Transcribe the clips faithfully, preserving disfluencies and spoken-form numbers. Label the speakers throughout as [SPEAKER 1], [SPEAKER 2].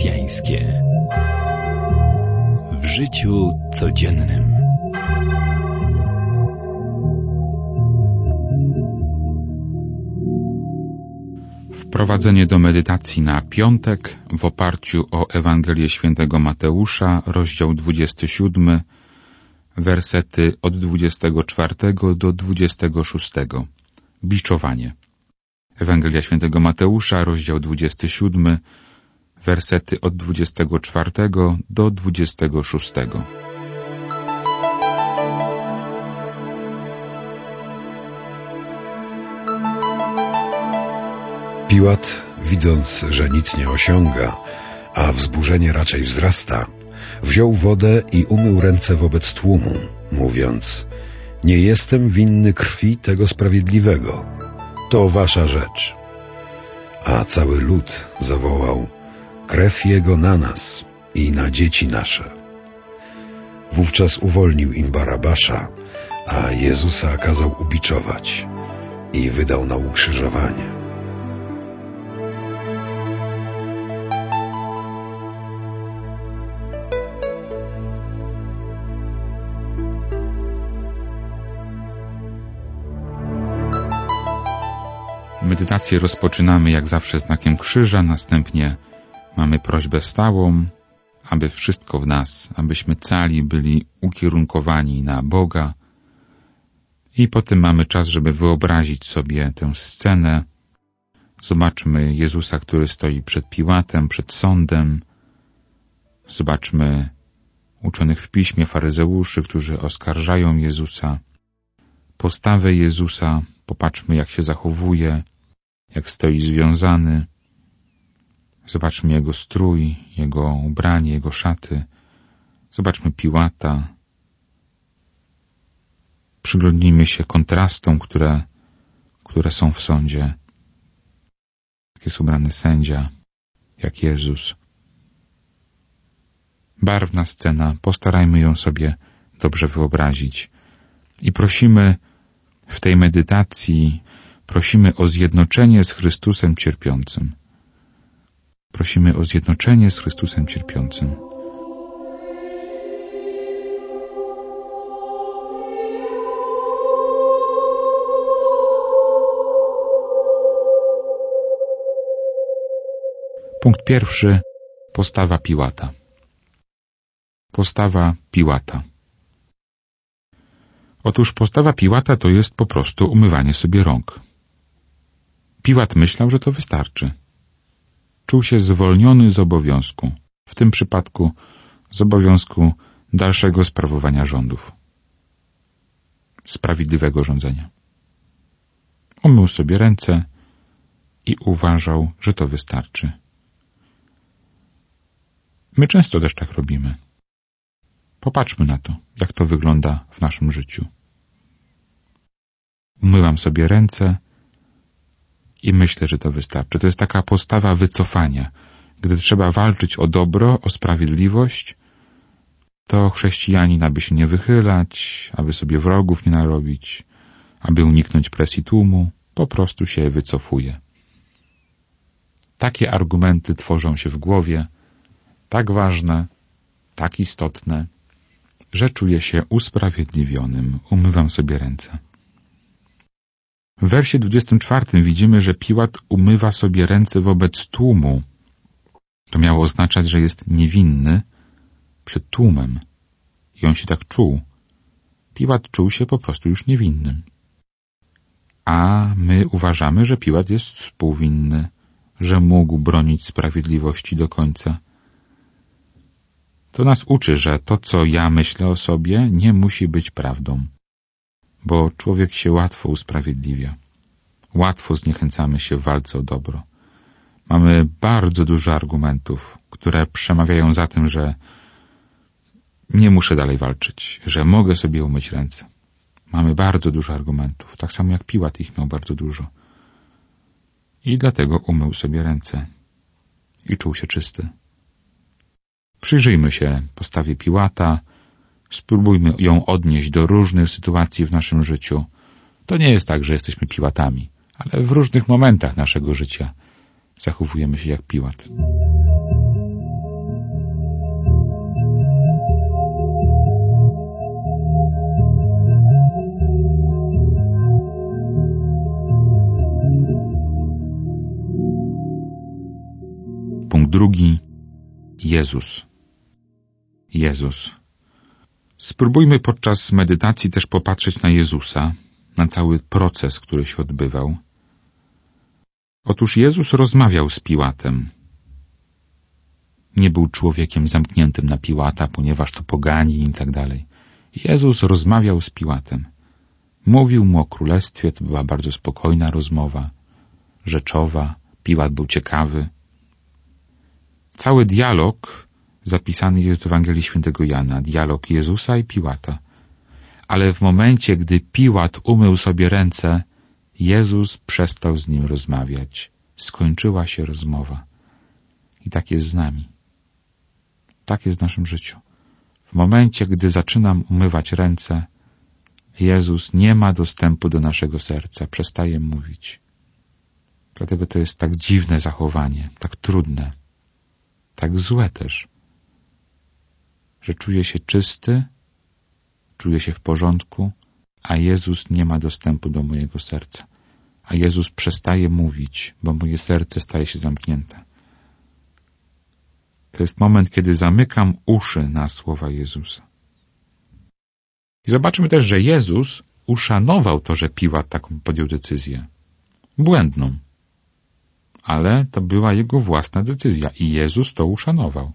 [SPEAKER 1] chrześcijańskie. W życiu codziennym.
[SPEAKER 2] Wprowadzenie do medytacji na piątek w oparciu o Ewangelię Świętego Mateusza, rozdział dwudziesty siódmy, wersety od dwudziestego czwartego do dwudziestego szóstego. Biczowanie. Ewangelia Świętego Mateusza, rozdział dwudziesty siódmy, wersety od dwudziestego czwartego do dwudziestego szóstego.
[SPEAKER 3] Piłat, widząc, że nic nie osiąga, a wzburzenie raczej wzrasta, wziął wodę i umył ręce wobec tłumu, mówiąc: nie jestem winny krwi tego sprawiedliwego, to wasza rzecz. A cały lud zawołał: krew jego na nas i na dzieci nasze. Wówczas uwolnił im Barabasza, a Jezusa kazał ubiczować i wydał na ukrzyżowanie.
[SPEAKER 2] Medytację rozpoczynamy jak zawsze znakiem krzyża, następnie mamy prośbę stałą, aby wszystko w nas, abyśmy cali byli ukierunkowani na Boga, i potem mamy czas, żeby wyobrazić sobie tę scenę. Zobaczmy Jezusa, który stoi przed Piłatem, przed sądem. Zobaczmy uczonych w piśmie faryzeuszy, którzy oskarżają Jezusa. Postawę Jezusa, popatrzmy, jak się zachowuje, jak stoi związany. Zobaczmy Jego strój, Jego ubranie, Jego szaty. Zobaczmy Piłata. Przyglądnijmy się kontrastom, które, które są w sądzie. Jak jest ubrany sędzia, jak Jezus. Barwna scena, postarajmy ją sobie dobrze wyobrazić. I prosimy w tej medytacji, prosimy o zjednoczenie z Chrystusem cierpiącym. Prosimy o zjednoczenie z Chrystusem cierpiącym. Punkt pierwszy. Postawa Piłata. Postawa Piłata. Otóż postawa Piłata to jest po prostu umywanie sobie rąk. Piłat myślał, że to wystarczy. Czuł się zwolniony z obowiązku, w tym przypadku z obowiązku dalszego sprawowania rządów. Sprawiedliwego rządzenia. Umył sobie ręce i uważał, że to wystarczy. My często też tak robimy. Popatrzmy na to, jak to wygląda w naszym życiu. Umywam sobie ręce i myślę, że to wystarczy. To jest taka postawa wycofania. Gdy trzeba walczyć o dobro, o sprawiedliwość, to chrześcijanin, aby się nie wychylać, aby sobie wrogów nie narobić, aby uniknąć presji tłumu, po prostu się wycofuje. Takie argumenty tworzą się w głowie, tak ważne, tak istotne, że czuję się usprawiedliwionym. Umywam sobie ręce. W wersie dwudziestym czwartym widzimy, że Piłat umywa sobie ręce wobec tłumu. To miało oznaczać, że jest niewinny przed tłumem. I on się tak czuł. Piłat czuł się po prostu już niewinnym. A my uważamy, że Piłat jest współwinny, że mógł bronić sprawiedliwości do końca. To nas uczy, że to, co ja myślę o sobie, nie musi być prawdą, bo człowiek się łatwo usprawiedliwia. Łatwo zniechęcamy się w walce o dobro. Mamy bardzo dużo argumentów, które przemawiają za tym, że nie muszę dalej walczyć, że mogę sobie umyć ręce. Mamy bardzo dużo argumentów, tak samo jak Piłat ich miał bardzo dużo. I dlatego umył sobie ręce i czuł się czysty. Przyjrzyjmy się postawie Piłata, spróbujmy ją odnieść do różnych sytuacji w naszym życiu. To nie jest tak, że jesteśmy Piłatami, ale w różnych momentach naszego życia zachowujemy się jak Piłat. drugi. Jezus. Jezus. Spróbujmy podczas medytacji też popatrzeć na Jezusa, na cały proces, który się odbywał. Otóż Jezus rozmawiał z Piłatem. Nie był człowiekiem zamkniętym na Piłata, ponieważ to poganin i tak dalej. Jezus rozmawiał z Piłatem. Mówił mu o królestwie, to była bardzo spokojna rozmowa, rzeczowa. Piłat był ciekawy. Cały dialog zapisany jest w Ewangelii Świętego Jana, dialog Jezusa i Piłata. Ale w momencie, gdy Piłat umył sobie ręce, Jezus przestał z nim rozmawiać. Skończyła się rozmowa. I tak jest z nami. Tak jest w naszym życiu. W momencie, gdy zaczynam umywać ręce, Jezus nie ma dostępu do naszego serca, przestaje mówić. Dlatego to jest tak dziwne zachowanie, tak trudne, tak złe też, że czuję się czysty, czuję się w porządku, a Jezus nie ma dostępu do mojego serca. A Jezus przestaje mówić, bo moje serce staje się zamknięte. To jest moment, kiedy zamykam uszy na słowa Jezusa. I zobaczmy też, że Jezus uszanował to, że Piłat taką podjął decyzję. Błędną. Ale to była jego własna decyzja i Jezus to uszanował.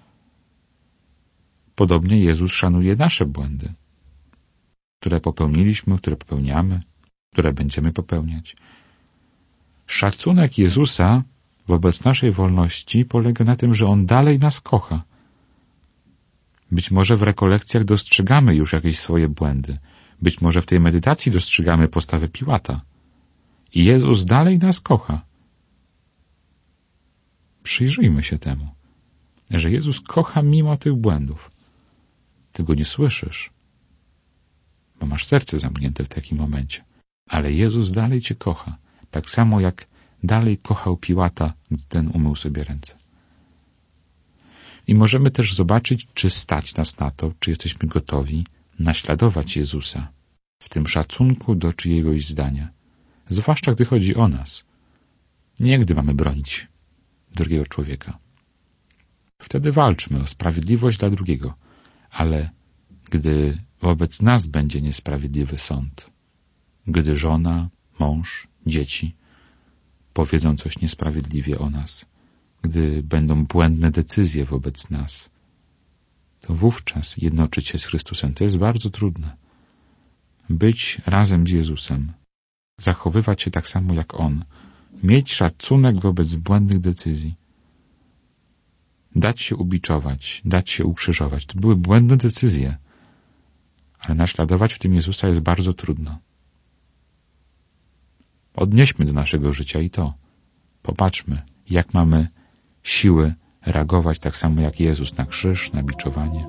[SPEAKER 2] Podobnie Jezus szanuje nasze błędy, które popełniliśmy, które popełniamy, które będziemy popełniać. Szacunek Jezusa wobec naszej wolności polega na tym, że On dalej nas kocha. Być może w rekolekcjach dostrzegamy już jakieś swoje błędy. Być może w tej medytacji dostrzegamy postawę Piłata. I Jezus dalej nas kocha. Przyjrzyjmy się temu, że Jezus kocha mimo tych błędów. Ty Go nie słyszysz, bo masz serce zamknięte w takim momencie. Ale Jezus dalej Cię kocha, tak samo jak dalej kochał Piłata, gdy ten umył sobie ręce. I możemy też zobaczyć, czy stać nas na to, czy jesteśmy gotowi naśladować Jezusa w tym szacunku do czyjegoś zdania. Zwłaszcza gdy chodzi o nas. Nie gdy mamy bronić drugiego człowieka. Wtedy walczmy o sprawiedliwość dla drugiego, ale gdy wobec nas będzie niesprawiedliwy sąd, gdy żona, mąż, dzieci powiedzą coś niesprawiedliwie o nas, gdy będą błędne decyzje wobec nas, to wówczas jednoczyć się z Chrystusem. To jest bardzo trudne. Być razem z Jezusem, zachowywać się tak samo jak On, mieć szacunek wobec błędnych decyzji, dać się ubiczować, dać się ukrzyżować. To były błędne decyzje, ale naśladować w tym Jezusa jest bardzo trudno. Odnieśmy do naszego życia i to. Popatrzmy, jak mamy siły reagować tak samo jak Jezus na krzyż, na biczowanie.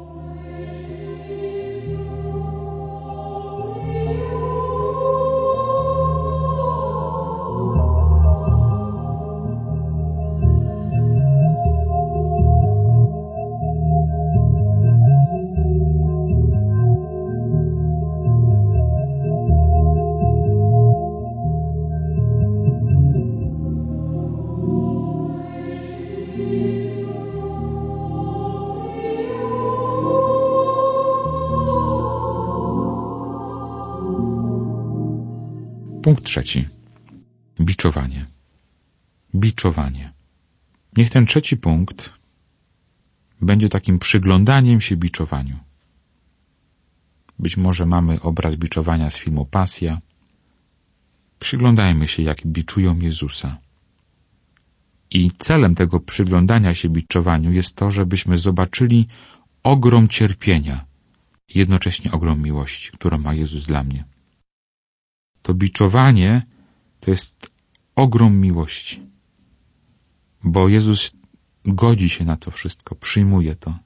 [SPEAKER 2] Punkt trzeci. Biczowanie. Biczowanie. Niech ten trzeci punkt będzie takim przyglądaniem się biczowaniu. Być może mamy obraz biczowania z filmu Pasja. Przyglądajmy się, jak biczują Jezusa. I celem tego przyglądania się biczowaniu jest to, żebyśmy zobaczyli ogrom cierpienia, jednocześnie ogrom miłości, którą ma Jezus dla mnie. To biczowanie to jest ogrom miłości, bo Jezus godzi się na to wszystko, przyjmuje to.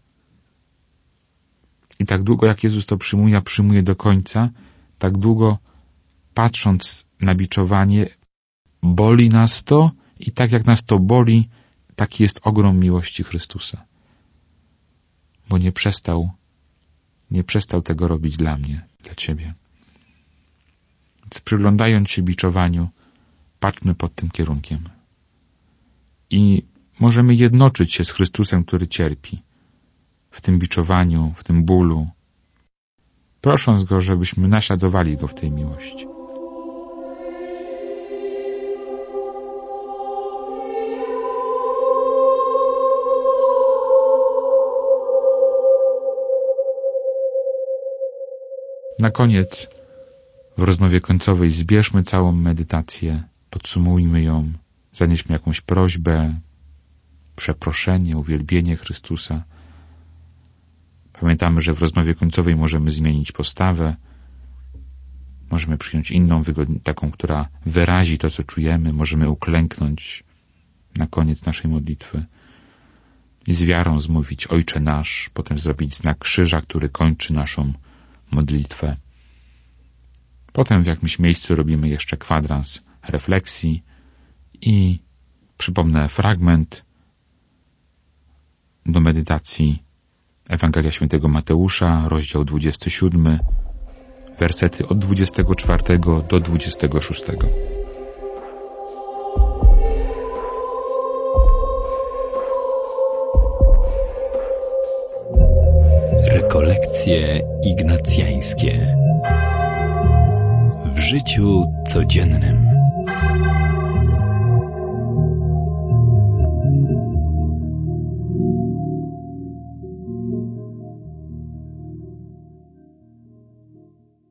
[SPEAKER 2] I tak długo jak Jezus to przyjmuje, a przyjmuje do końca, tak długo patrząc na biczowanie, boli nas to i tak jak nas to boli, taki jest ogrom miłości Chrystusa. Bo nie przestał, nie przestał tego robić dla mnie, dla Ciebie. Więc przyglądając się biczowaniu, patrzmy pod tym kierunkiem. I możemy jednoczyć się z Chrystusem, który cierpi w tym biczowaniu, w tym bólu, prosząc Go, żebyśmy naśladowali Go w tej miłości. Na koniec w rozmowie końcowej zbierzmy całą medytację, podsumujmy ją, zanieśmy jakąś prośbę, przeproszenie, uwielbienie Chrystusa. Pamiętamy, że w rozmowie końcowej możemy zmienić postawę, możemy przyjąć inną, taką, która wyrazi to, co czujemy, możemy uklęknąć na koniec naszej modlitwy i z wiarą zmówić Ojcze nasz, potem zrobić znak krzyża, który kończy naszą modlitwę. Potem w jakimś miejscu robimy jeszcze kwadrans refleksji i przypomnę fragment do medytacji Ewangelia Świętego Mateusza, rozdział dwudziesty siódmy, wersety od dwudziestego czwartego do dwudziestego szóstego.
[SPEAKER 1] Rekolekcje ignacjańskie w życiu codziennym.